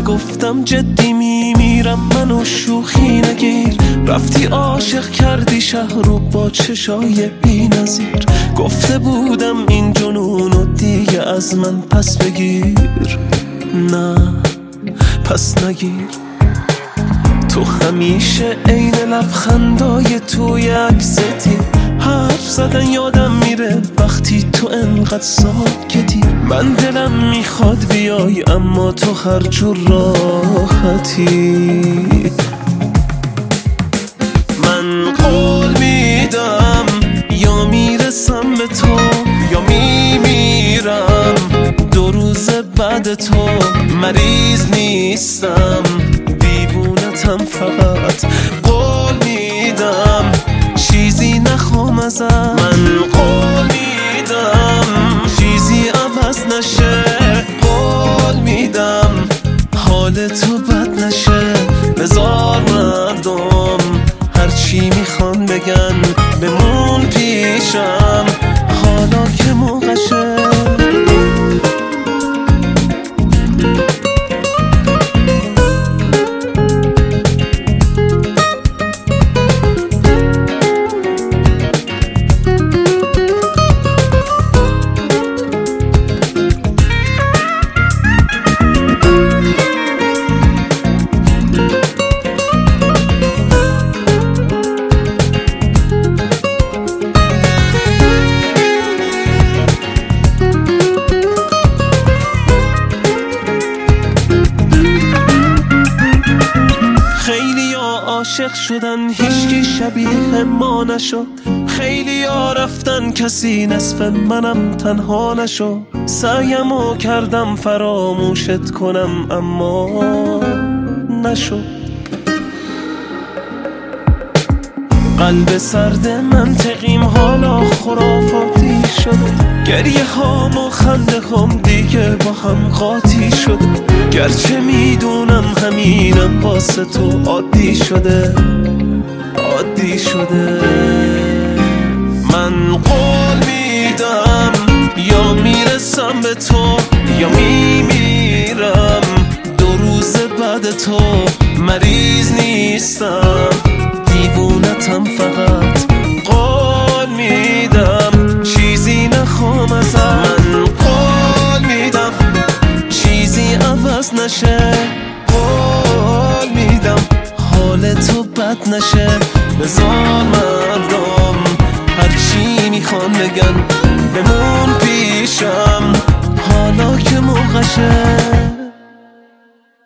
گفتم جدی میمیرم منو شوخی نگیر. رفتی عاشق کردی شهر رو با چشای بی نظیر. گفته بودم این جنونو دیگه از من پس بگیر. نه پس نگیر. تو همیشه عین لبخندای توی عکستی. حرف زدن یادم میره وقتی تو انقدر ساکتی. من دلم میخواد بیای اما تو هر جور راحتی. من قول میدم یا میرسم به تو یا میمیرم. 2 روز بعد تو مریض نیستم، دیوونتم فقط. قول میدم چیزی نخوام ازت. من قول میدم چیزی عوض نشه. قول میدم حال تو بد نشه. بذار مردم هرچی میخوان بگن بمون پیشم حالا که موقعشه. عاشق شدن هیچکی شبیه ما نشد. خیلی ها رفتن کسی نصف منم تنها نشد. سعیمو کردم فراموشت کنم اما نشد. قلب سرد منطقیم حالا خرافاتی شد. گریه هام و خنده هم دیگه با هم قاطی شد. گرچه میدونم همینم واسه تو عادی شده عادی شده. من قول میدم یا میرسم به تو یا میمیرم. 2 روز بعد تو مریض نیستم، دیوونتم فقط. قول میدم چیزی نخوام ازت. من قول میدم چیزی عوض نشه. قول میدم حال تو بد نشه. بذار مردم هرچی میخوان بگن بمون پیشم حالا که موقعشه.